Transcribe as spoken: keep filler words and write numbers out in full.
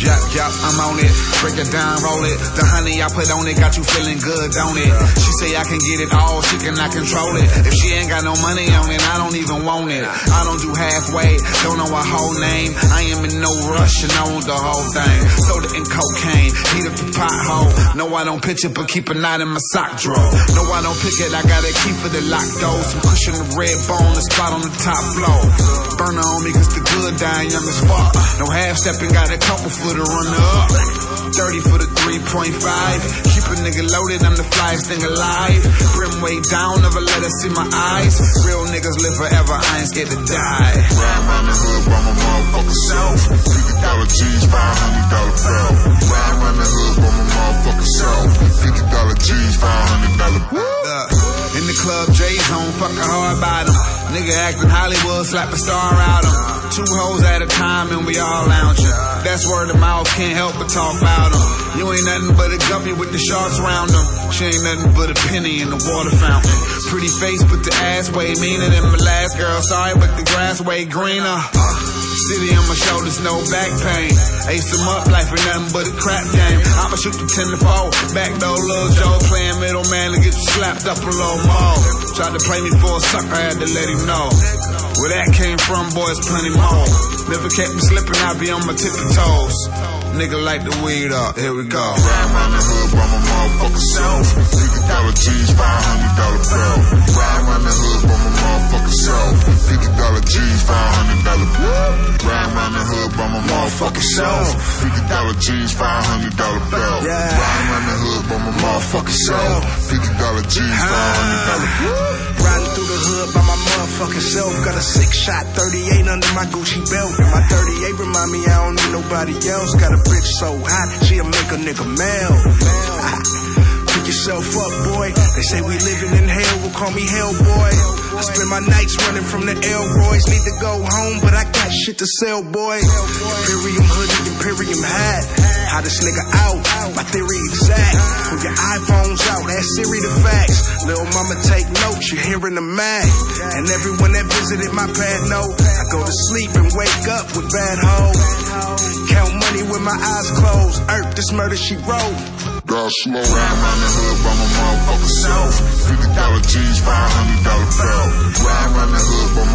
Yap, yap, I'm on it. Break it down, roll it. The honey I put on it got you feeling good, don't it? She say I can get it all, she cannot control it. If she ain't got no money on it, I don't even want it. I don't do halfway, don't know her whole name. I am in no rush and I want the whole thing. Soda and cocaine, heat up the pothole. No, I don't pitch it, but keep a knot in my sock drawer. No, I don't pick it, I gotta keep it the locked door. Some cushion of red bone, the spot on the top floor. Burner on me cause the good dying young as fuck. No half stepping, got a couple foot to run up. thirty for the three point five. Keep a nigga loaded, I'm the flyest thing alive. Brim way down, never let her see my eyes. Real niggas live forever, I ain't scared to die. Ride around the hood by my motherfucking self. fifty dollar G's, five hundred dollar belt. Ride around the hood by my motherfucking self. fifty dollar G's, five hundred dollar belt. In the club, J's on, fuck a hard bottom. Nigga acting Hollywood, slap a star out him. Two hoes at a time and we all lounging. That's word of mouth, can't help but talk about them. You ain't nothing but a guppy with the sharks around them. She ain't nothing but a penny in the water fountain. Pretty face, but the ass way meaner than my last girl. Sorry, but the grass way greener. City on my shoulders, no back pain. Ace them up, life ain't nothing but a crap game. I'ma shoot the ten to four. Back door, Lil Joe playing middleman to get you slapped up a little more. Tried to play me for a sucker, I had to let him know. Where that came from, boys, plenty more. Never kept me slipping, I be on my tippy toes. Nigga like the weed up, here we go. Ride around the hood by my motherfucking self. fifty dollar G's, five hundred dollar belt. Ride around the hood by my motherfucking self. fifty dollar G's, five hundred dollar belt. Ride around the hood by my motherfucking self. fifty dollar G's, five hundred dollar belt. Ride around the hood by my motherfucking self. fifty dollar G's, five hundred dollar belt. Riding through the hood by my motherfucking self. Got a six shot thirty-eight under my Gucci belt. And my thirty-eight remind me I don't need nobody else. Got a bitch so hot, she'll make a nigga melt. Pick yourself up, boy. They say we living in hell, will call me Hellboy. I spend my nights running from the Elroys. Need to go home, but I got shit to sell, boy. Imperium hoodie, Imperium hat. Hottest nigga out, my theory exact. Pull your iPhones out, ask Siri the facts. Lil' mama take notes, you're hearing the Mac. And everyone that visited my pad know I go to sleep and wake up with bad hoes. Count money with my eyes closed. Earth, this murder she wrote. God slow. Ride around the hood by my motherfucking self. fifty dollar G's, five hundred dollar belt. Ride around the hood by my